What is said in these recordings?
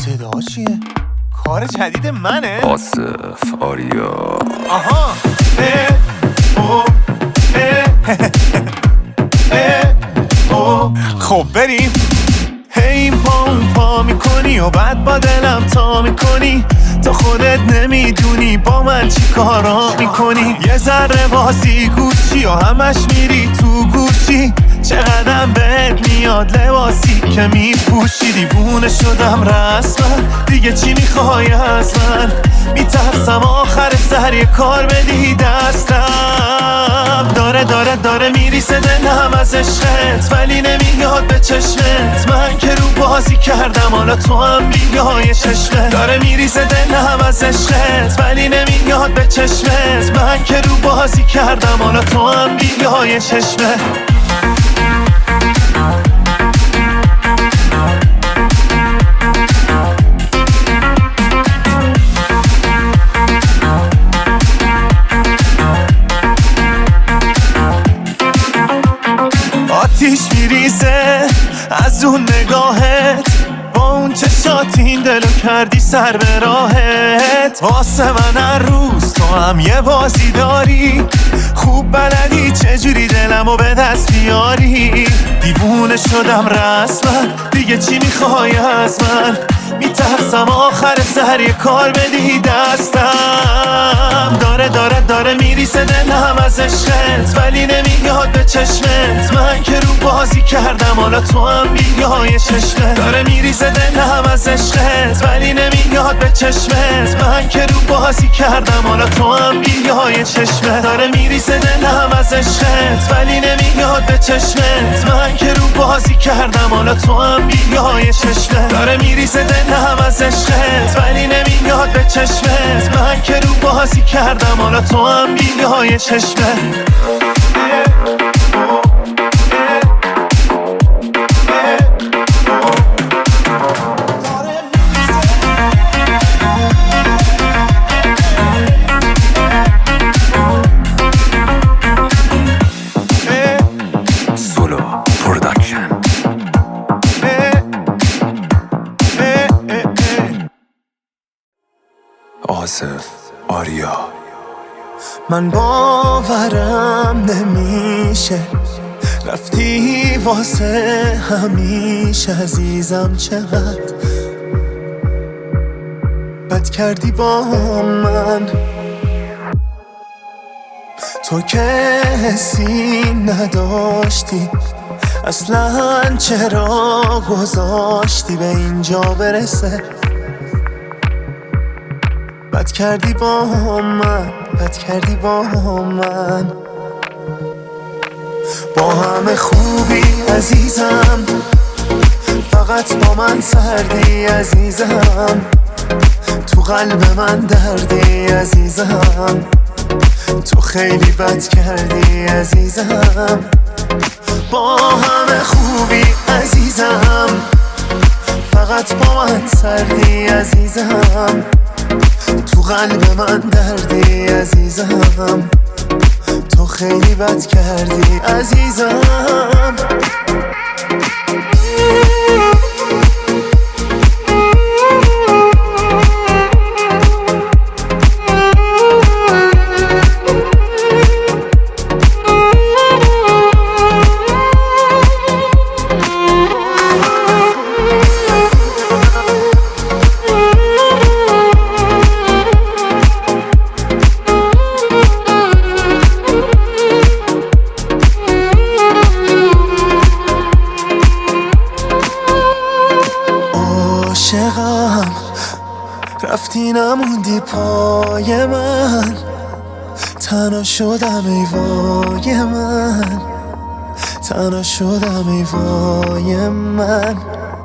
صدا چیه؟ کار جدید منه؟ آصف آریا. آها خب بریم. هی پا میکنی و بعد با دلم تا میکنی، تو خودت نمیدونی با من چی کارا میکنی. یه ذره بازی گوشی و همش میری تو گوشی، چقدرم بهت میاد لباسی که میپوشی. دیوونه شدم رسما، دیگه چی میخوای از من؟ میترسم آخر سر یه کار بدی دستم. داره میریسه دلم از عشقت، ولی نمیاد به چشمت. من که رو بازی کردم حالا تو هم بیای چشمت. داره میریسه دلم از عشقت، ولی نمیاد به چشمت. من که رو بازی کردم حالا تو هم بیای چشمت. آتیش میریزه از اون نگاهت، با اون چشات این دلو کردی سر به راهت. واسه من هر روز تو هم یه بازی داری، خوب بلدی چجوری دلمو به دست بیاری. دیوونه شدم رسما، دیگه چی میخوای از من؟ میترسم آخر سر یه کار بدی دستم. داره میریسه دلم از عشقت، ولی نمیاد به چشمت. من که رو بازی کردم حالا تو هم بیای چشمت. داره میریسه دلم از عشقت، ولی نمیاد به چشمت. من که رو بازی کردم حالا تو هم بیای چشمت. داره میریسه دلم از عشقت، ولی نمیاد به چشمت. من که رو بازی کردم حالا تو هم بیای چشمت. داره میریسه دلم از عشقت، ولی نمیاد به چشمت. من که رو بازی کردم حالا تو هم بیای چشمت. آصف آریا. من باورم نمیشه رفتی واسه همیشه. عزیزم چقدر بد کردی با من، تو که حسی نداشتی اصلا. چرا گذاشتی به اینجا برسه؟ بد کردی با من، بد کردی با من. با همه خوبی عزیزم، فقط با من سردی عزیزم. تو قلب من دردی عزیزم، تو خیلی بد کردی عزیزم. با همه خوبی عزیزم، فقط با من سردی عزیزم. تو قلب من دردی عزیزم، تو خیلی بد کردی عزیزم. عاشقم رفتی نموندی پای من، تنها شدم ای وای من، تنها شدم ای وای من.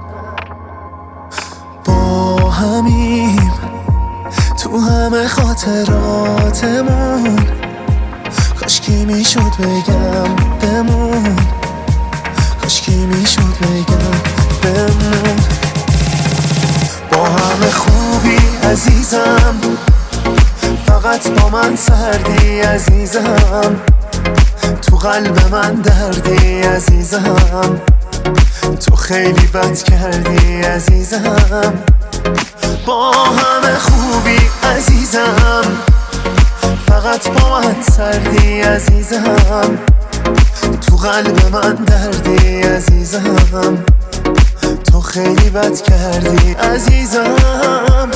با همیم تو همه خاطراتمون، کاشکی میشد بگم بمون، کاشکی میشد بگم بمون. با همه خوبی عزیزم، فقط با من سردی عزیزم. تو قلب من دردی عزیزم، تو خیلی بد کردی عزیزم. با همه خوبی عزیزم، فقط با من سردی عزیزم، تو قلب من دردی عزیزم، تو خیلی بد کردی عزیزم.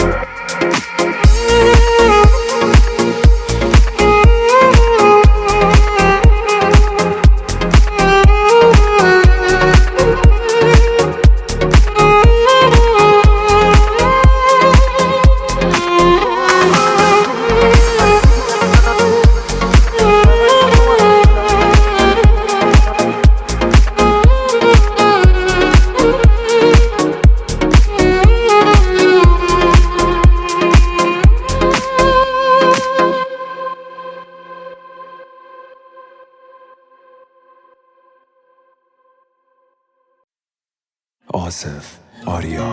آصف آریا.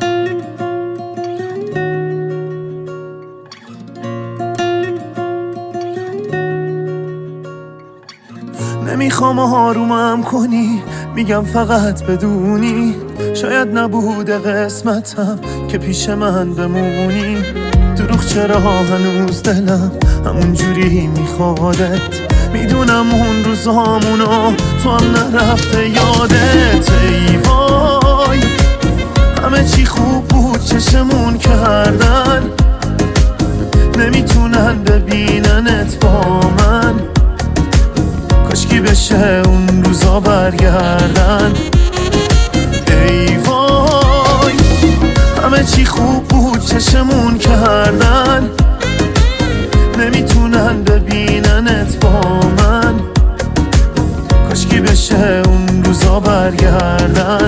نمیخوام آرومم کنی، میگم فقط بدونی شاید نبوده قسمتم که پیش من بمونی. دروغ چرا هنوز دلم همون جوری میخوادت، میدونم اون روزامونو تو هم نرفته یادت. ای وای همه چی خوب بود چشمون کردن، نمیتونن ببیننت با من، کاشکی بشه اون روزا برگردن. ای وای همه چی خوب بود چشمون کردن، نمیتونن ببیننت با من، کاشکی بشه اون روزا برگردن.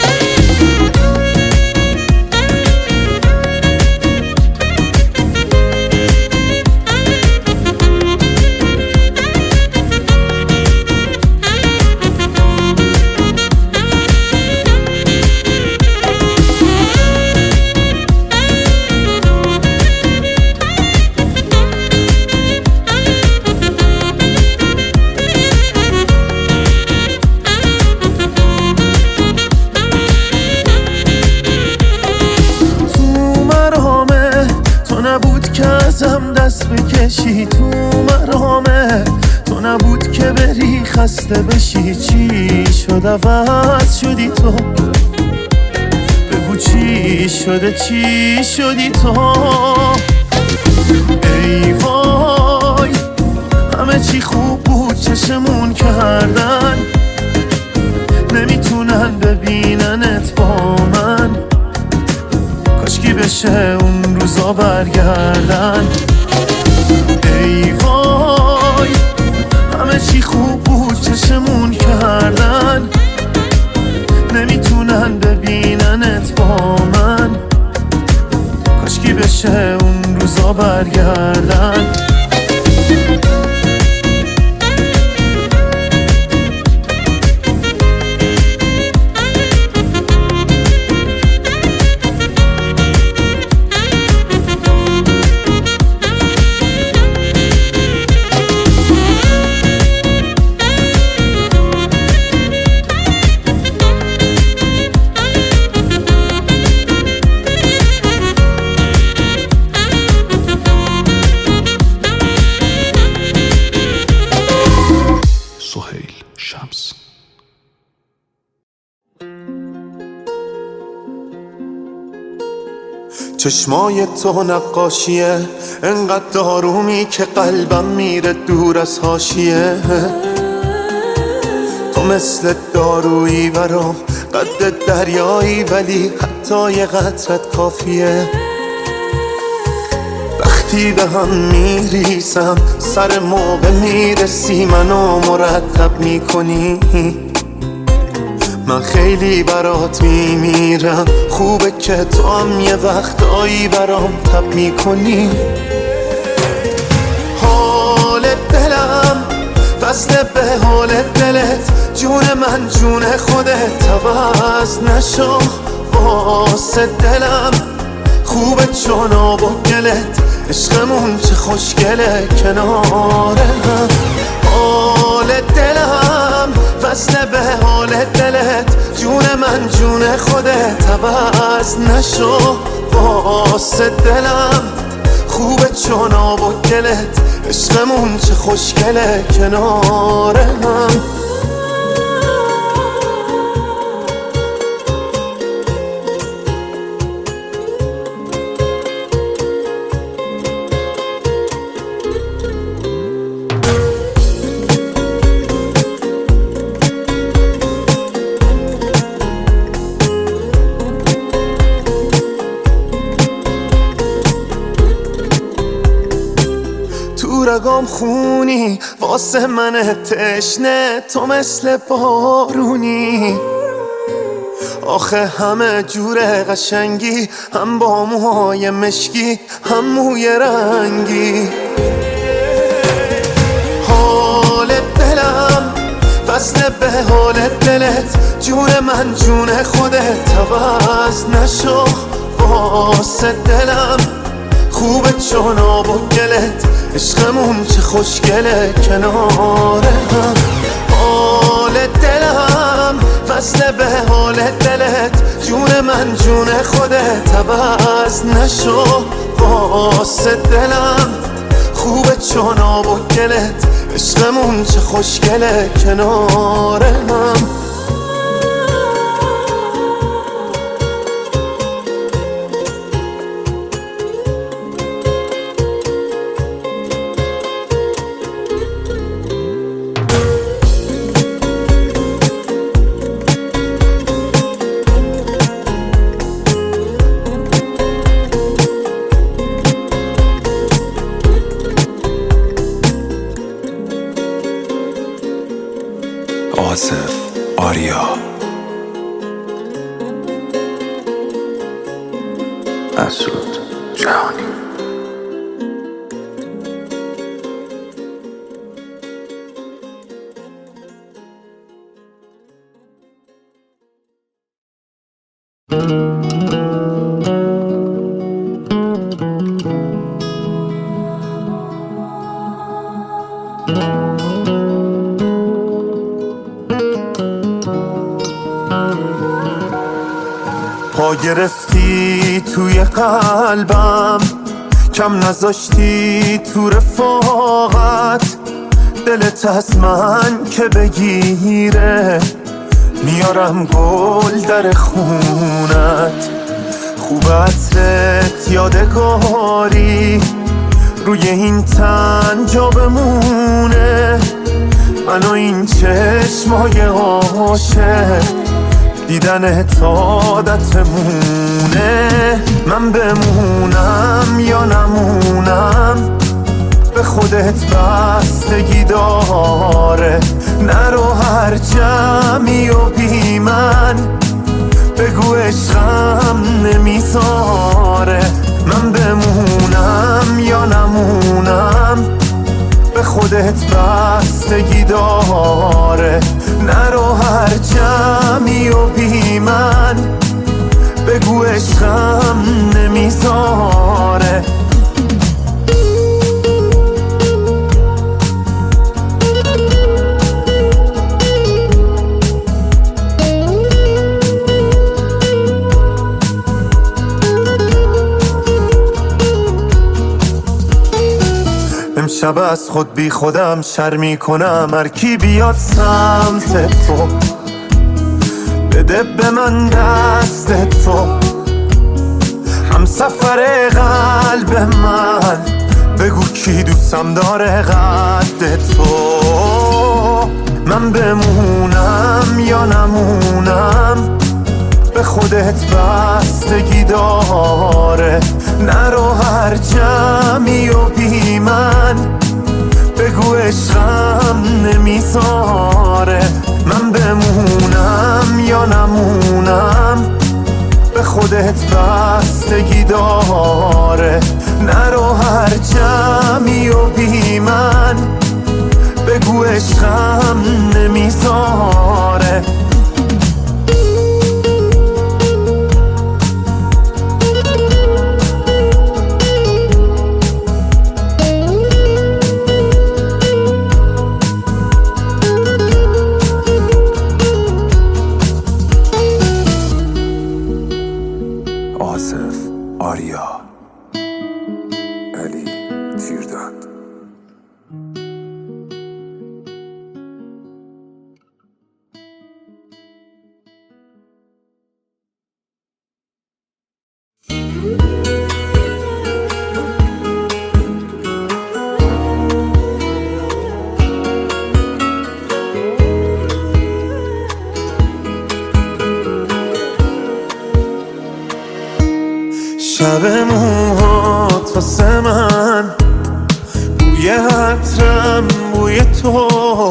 دست بکشی تو مرامه، تو نبود که بری خسته بشی. چی شد عوض شدی تو؟ بگو چی شده چی شدی تو؟ ای وای همه چی خوب بود چشمون کردن، نمیتونن ببیننت با من، کاشکی بشه اون روزا برگردن. ای وای همه چی خوب بود چشمون کردن، نمیتونن ببیننت با من، کاشکی بشه اون روزا برگردن. چشمای تو نقاشیه، انقدر دارومی که قلبم میره دور از حاشیه. تو مثل دارویی برام، قد دریایی ولی حتی یه قطرت کافیه. وقتی به هم میریسم سر موقع میرسی، منو مرتب میکنی، من خیلی برات میمیرم. خوبه که تو هم یه وقتایی برام تب میکنی. حال دلم وصله به حال دلت، جون من جون خودت، عوض نشو واسه دلم. خوبه چون آب و گلت، عشقمون چه خوشگله کناره هم. حال دلم وصله به حال دلت، جون من من جون خودت عوض نشو واسه دلم خوبه چون آب و گلت عشقمون چه خوشگله کنار هم رگام خونی واسه من تشنه تو مثل بارونی آخه همه جور قشنگی هم با موهای مشکی هم موی رنگی حال دلم وصل به حال دلت جون من جون خودت عوض نشو واسه دلم خوبه چون آب و گلت عشقمون چه خوشگله کنار هم حال دلم وصل به حال دلت جون من جون خودت عوض نشو واسه دلم خوبه چون آب و گلت عشقمون چه خوشگله کنار هم آصف آریا مسعود جهانی پا گرفتی توی قلبم کم نذاشتی تو رفاقت دلت از من که بگیره میارم گل در خونت خوب عطرت یادگاری روی این تن جا بمونه من و این چشمای عاشق دیدن عادتمونه من بمونم یا نمونم به خودت بستگی داره نرو هر جمعی و بی من بگو عشقم نمیذاره من بمونم یا نمونم به خودت بستگی داره نرو هر جمعی و بی من بگو عشقم نمیذاره امشب از خود بی خودم شرمی کنم هر کی بیاد سمت تو بده به من دست تو هم سفر قلب من بگو کی دوستم داره قد تو من بمونم یا نمونم به خودت بستگی داره نرو هر جمعی و بی من بگو عشقم نمیذاره من بمونم یا نمونم به خودت بستگی داره نرو هر جمعی و بی من بگو عشقم نمیذاره آریا علی تیرداد. شب موهات واسه من بوی عطرم بوی تو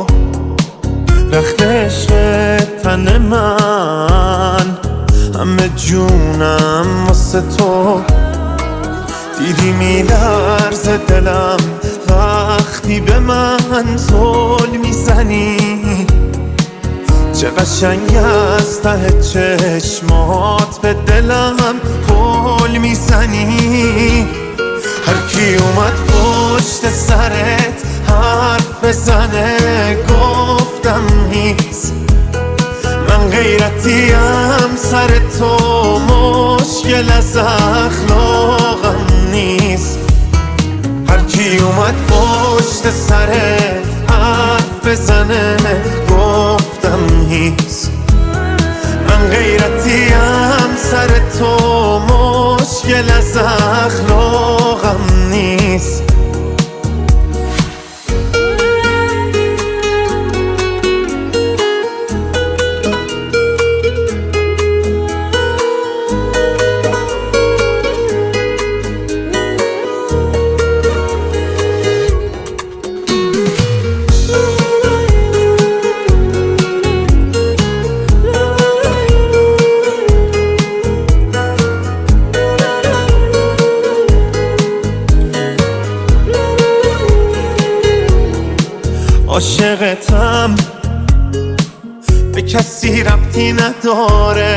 رخت عشق تن من همه جونم واسه تو دیدی میلرزه دلم وقتی به من زل میزنی چه قشنگ از ته چشمات به دلم پل میزنی هر کی اومد پشت سرت حرف بزنه گفتم نیست من غیرتیم سر تو مشکل از اخلاقم نیست هر کی اومد پشت سرت حرف بزنه گفتم نیست من غیرتیم سر تو مشکل از اخلاقم نیست عاشقتم به کسی ربطی نداره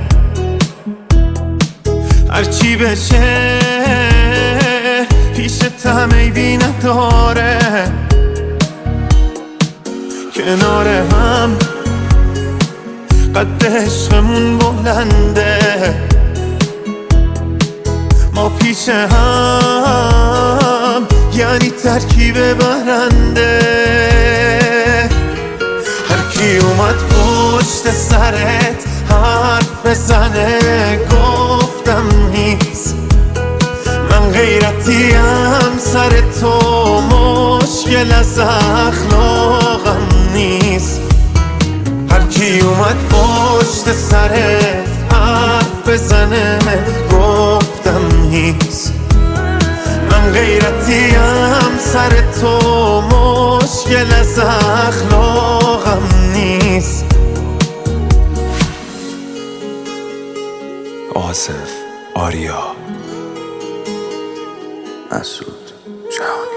هرچی بشه پیشتم عیبی نداره کنار هم قد عشقمون بلنده ما پیش هم یعنی ترکیب برنده هر کی اومد پشت سرت حرف بزنه گفتم نیست من غیرتیم سر تو مشکل از اخلاقم نیست هر کی اومد پشت سرت حرف بزنه گفتم نیست من غیرتیم سر تو مشکل از اخلاقم نیست آصف آریا مسعود جهانی.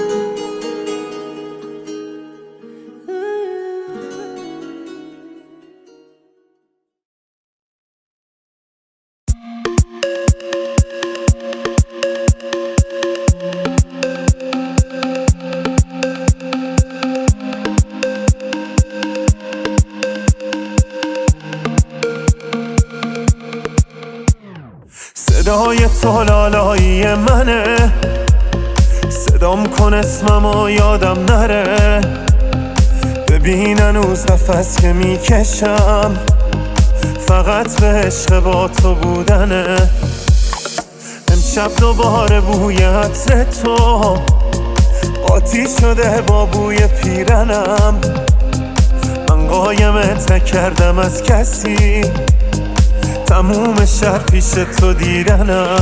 صدای تو لالایی منه صدام کن اسممو یادم نره ببین هنوز نفس که میکشم فقط به عشق با تو بودنه امشب دوباره بوی عطر تو قاطی شده با بوی پیرنم من قایمت نکردم از کسی تموم شهر پیش تو دیدنم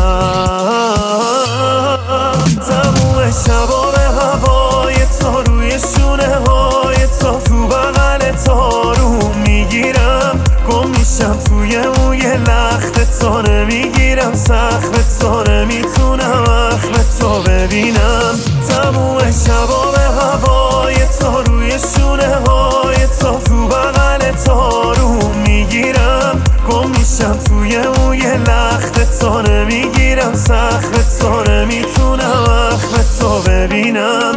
تموم شبا به هوای تو روی شونه های تو بغل تارو میگیرم گم میشم توی موی لخت تو نمیگیرم سخت تو نمیتونم اخم تو ببینم تموم شبا به هوای تو روی شونه های تو بغل تارو میگیرم گم میشم توی موی لخت تو نمیگیرم سخت تو نمیتونم اخم تو ببینم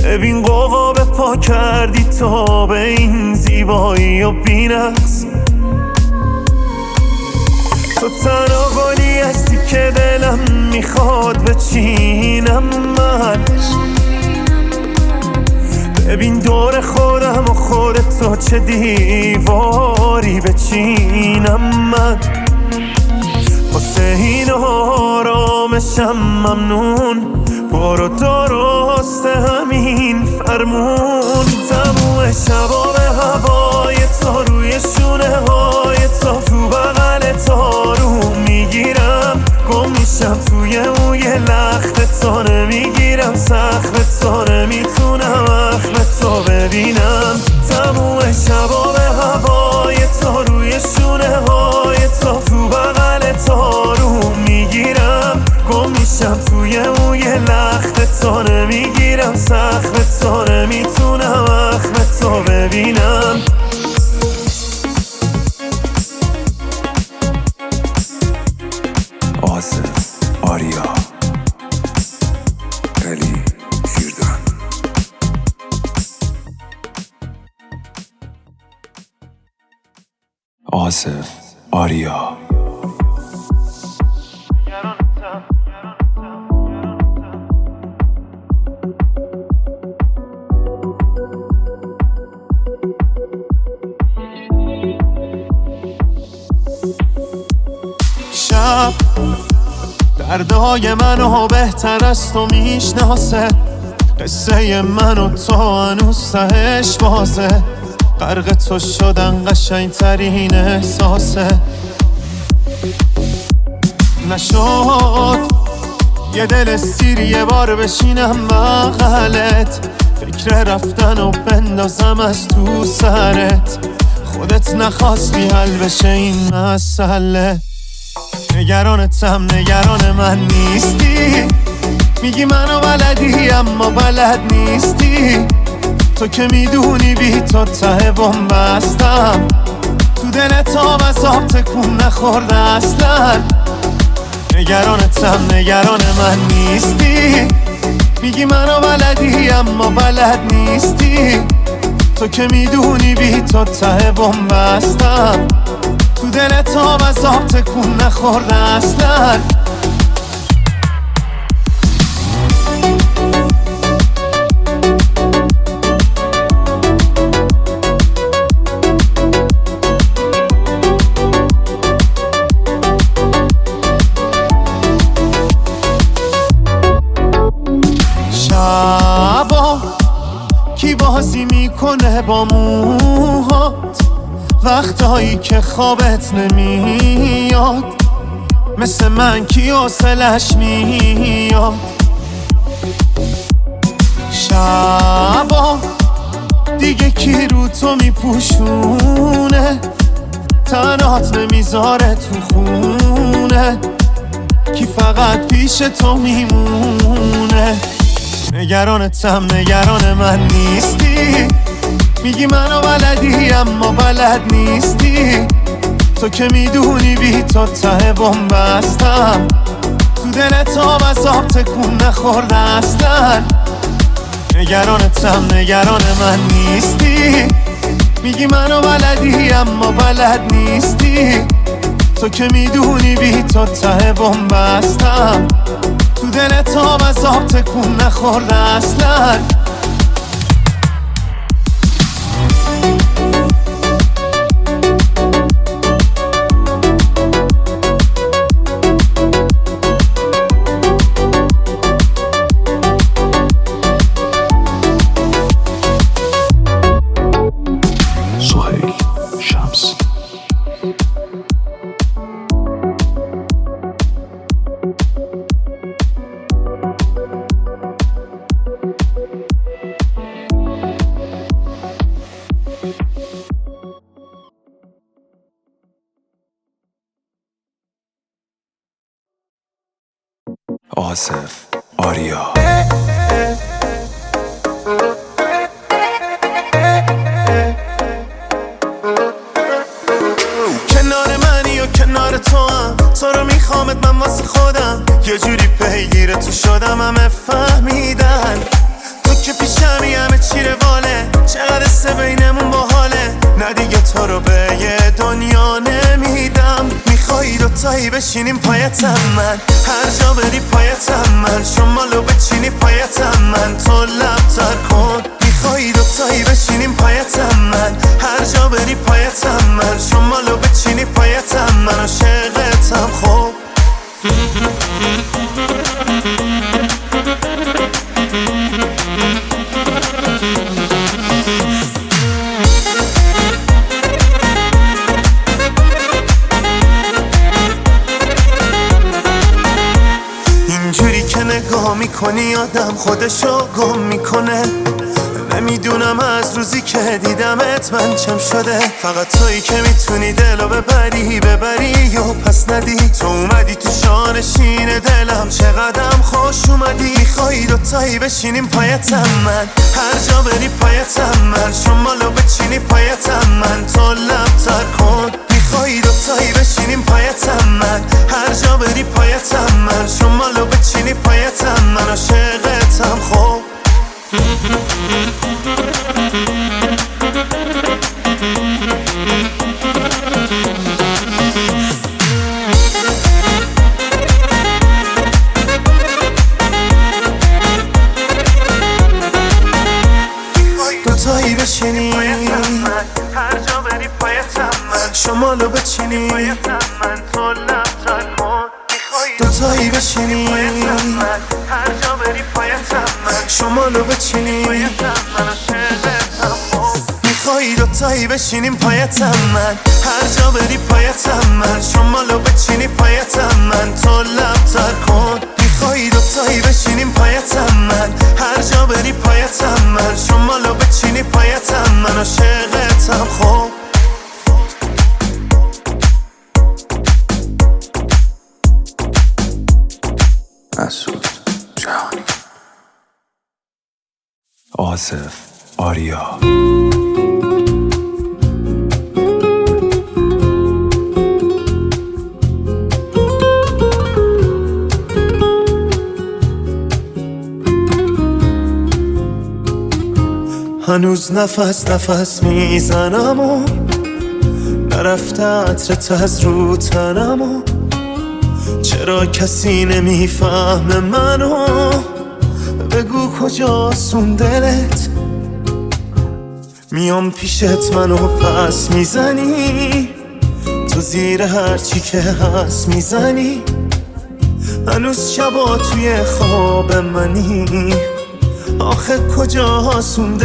ببین قوا به پا کردی تا به این زیبایی و بی‌نقص. تو تنها گلی هستی که دلم میخواد بچینم من. ببین دور خودم و خودتو چه دیواری بچینم من. واسه این آرامشم ممنون، برو درست همین فرمون. تموم شبا به هوای تو، روی شونه های تو بغل تو رو میگیرم. گم میشم توی موی لخت تو، نمیگیرم سخت تو، نمیتونم اخم تو ببینم. تموم شبا به هوای تو، روی شونه های تو بغل تو رو میگیرم. گم میشم توی موی لخت تو، نمیگیرم سخت تو، نمیتونم اخم تو ببینم. آصف آریا علی شیردان. آصف آریا. شب دردای منو بهتر از تو میشناسه، قصه من و تو هنوز تهش بازه. غرق تو شدن قشنگترین احساسه. نشد یه دل سیر یه بار بشینم بغلت، فکر رفتن و بندازم از تو سرت. خودت نخواستی حل بشه این مسئله. نگرانتم نگران من نیستی، میگی منو بلدی اما بلد نیستی. تو که میدونی بی تو ته بنبستم، تو دلت از آب تکون نخورده اصلا. نگرانتم نگران من نیستی، میگی منو بلدی اما بلد نیستی. تو که میدونی بی تو ته بنبستم، تو دلت از آب تکون نخورده اصلا. شبا کی بازی میکنه با موهات، وقتایی که خوابت نمیاد، مثل من کی حوصلش میاد. شبا دیگه کی رو تو میپوشونه، تنات نمیذاره تو خونه، کی فقط پیش تو میمونه. نگرانتم نگران من نیستی، میگی منو بلدی اما بلد نیستی. تو که میدونی بی تو ته بنبستم، تو دلت از آب تکون نخورده اصلا. نگرانتم نگران من نیستی، میگی منو بلدی اما بلد نیستی. تو که میدونی بی تو ته بنبستم، تو دلت از آب تکون نخورده اصلا. شمس. آصف آریا. کنار منی و کنار تو هم، تو رو میخوامت من واسه خودم. یه جوری پیگیر تو شدم همه فهمیدن، تو که پیشمی همه چی رواله، چقدر سه بینمون باحاله. نه دیگه تو رو به یه دنیا نمیدم. میخوایی دوتایی بشینیم پایتم من، هر جا بری پایتم من، شمالو بچینی پایتم من، تو لب تر کن. میخوایی دوتایی بشینیم پایتم من، هر جا بری پایتم من، شمالو بچینی پایتم من، عاشقتم خوب. اینجوری که نگاه میکنی آدم خودشو گم میکنه. نمیدونم از روزی که دیدمت من چم شده. فقط تویی که میتونی دلو ببری یا پس ندی. تو اومدی تو شانشین دلم، چقدرم خوش اومدی. میخوایی دوتایی بشینیم پایتم من، هر جا بری پایتم من، شمالو بچینی پایتم من، تو لب تر کن. میخوایی دوتایی بشینیم پایتم من، هر جا بری پایتم من، شمالو بچینی پایتم من، عاشقتم خوب. دوتایی بشینی هر جا بری پایتم من، شمالو بچینی پایتم من، تو لب تر کن. دوتایی بشینی هر جا بری پایتم من، شمالو بچینی پایتم من، عاشقتم خوب. میخوایی دوتایی بشینیم پایتم من، هر جا بری پایتم من، شمالو بچینی پایتم من، تو لب تر کن. میخوایی دوتایی بشینیم پایتم من، هر جا بری پایتم من، شمالو بچینی پایتم من، عاشقتم خوب. مسعود جهانی. آصف آریا. هنوز نفس میزنم و نرفته عطرت از رو تنم و چرا کسی نمیفهمه منو. بگو کجاست اون دلت، میام پیشت منو پس میزنی، تو زیر هرچی که هست میزنی. هنوز شبا توی خواب منی، آخه کجاست اون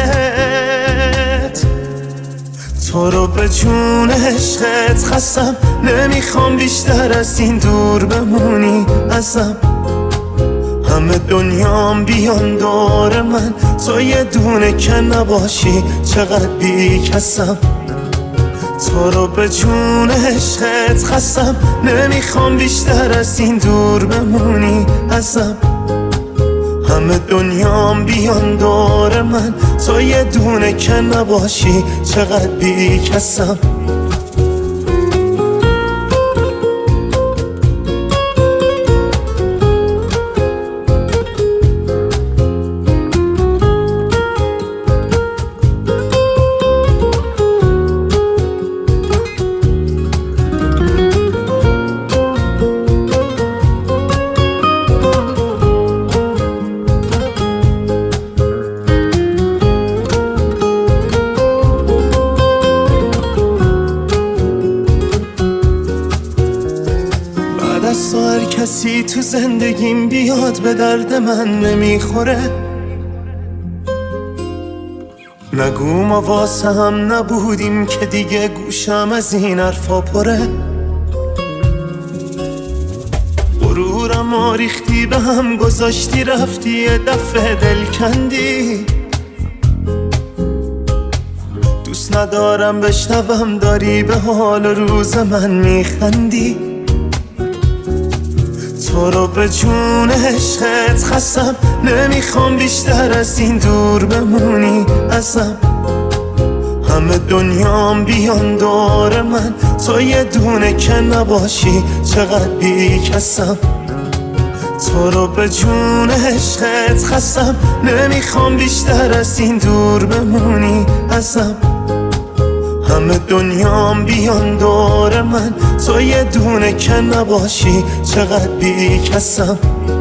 دلت. تو رو به جون عشقت خستم، نمیخوام بیشتر از این دور بمونی ازم. همه دنیام بیان دور من، تو یه دونه که نباشی چقدر بی کسم. تو رو به جون عشقت خستم، نمیخوام بیشتر از این دور بمونی ازم. همه دنیام بیان دور من، تو یه دونه که نباشی چقدر بی کسم. هر کسی تو زندگیم بیاد به درد من نمیخوره. نگو ما واسه هم نبودیم که دیگه گوشم از این حرفا پره. غرورم آریختی به هم گذاشتی، رفتی یه دفعه دل کندی. دوست ندارم بشنوم داری به حال روز من میخندی. تو رو به جون عشقت خستم، نمیخوام بیشتر از این دور بمونی ازم. همه دنیام بیان دور من، تو یه دونه که نباشی چقدر بی کسم. تو رو به جون عشقت خستم، نمیخوام بیشتر از این دور بمونی ازم. همه دنیام بیان دور من، تو یه دونه که نباشی چقدر بی کسم.